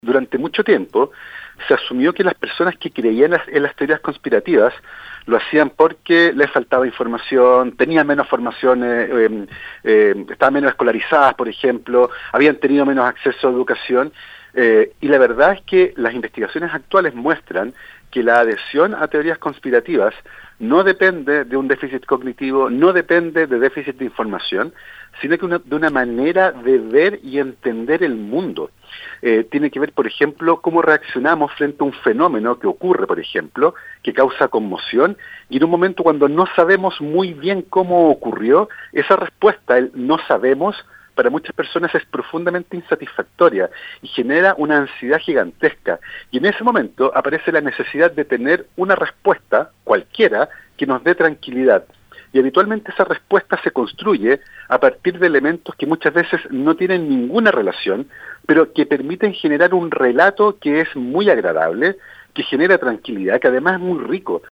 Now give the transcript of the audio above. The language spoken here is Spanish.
Durante mucho tiempo se asumió que las personas que creían en las teorías conspirativas lo hacían porque les faltaba información, tenían menos formación, estaban menos escolarizadas, por ejemplo, habían tenido menos acceso a educación, y la verdad es que las investigaciones actuales muestran que la adhesión a teorías conspirativas no depende de un déficit cognitivo, no depende de déficit de información, sino que de una manera de ver y entender el mundo. Tiene que ver, por ejemplo, cómo reaccionamos frente a un fenómeno que ocurre, por ejemplo, que causa conmoción, y en un momento cuando no sabemos muy bien cómo ocurrió, esa respuesta, el no sabemos, para muchas personas es profundamente insatisfactoria y genera una ansiedad gigantesca. Y en ese momento aparece la necesidad de tener una respuesta, cualquiera, que nos dé tranquilidad. Y habitualmente esa respuesta se construye a partir de elementos que muchas veces no tienen ninguna relación, pero que permiten generar un relato que es muy agradable, que genera tranquilidad, que además es muy rico.